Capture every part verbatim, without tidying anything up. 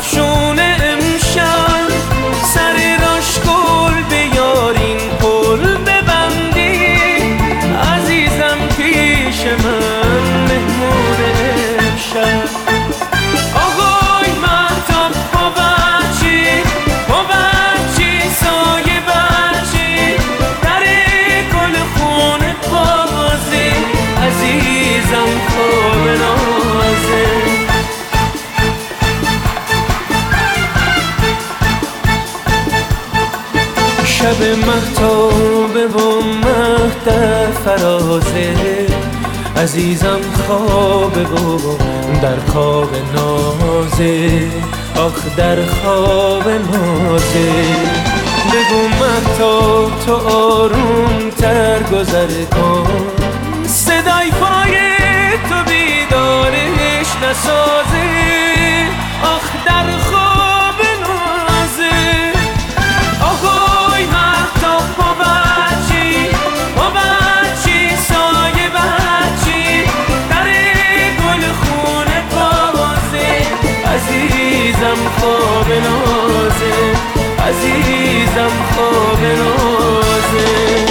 افشون امشب سر راش گل بیارین پل ببندی عزیزم پیش من مهمون امشب آقای مهتاب با بچی با بچی سایه بچی در گل خونه بازی عزیزم خواب نازه شب مهتابه و مهد فرازه عزیزم خوابه و در خواب نازه آخ در خواب نازه بگو مهتاب تو آروم تر گذر کن صدای پای تو بیدارش نسازه آخ در خواب نازه آهای مهتاب با بچی با بچی سایه بچی در گل خونه بازه عزیزم خواب نازه عزیزم خواب نازه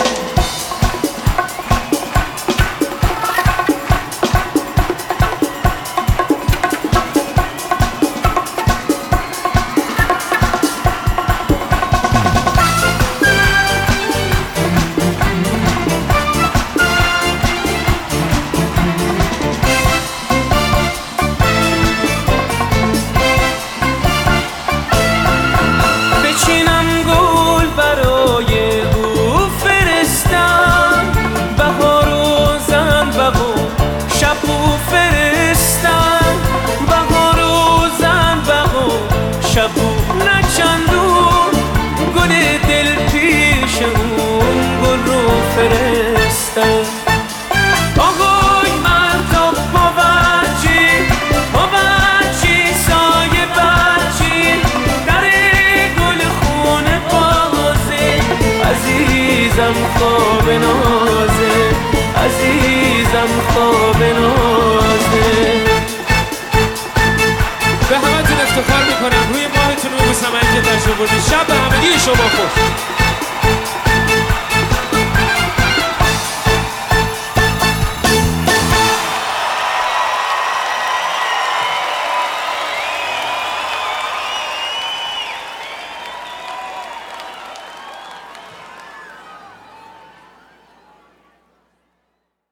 شبو نچندون گل دل پیش اون گل رو فرستم آقای مهتاب با بچی با بچی سایه بچی در گل خونه بازه عزیزم خواب نازه عزیزم خواب نازه به همتون افتخار میکنم روی ماهتون رو بوسم که داشته بودید شب به همگی شما خوش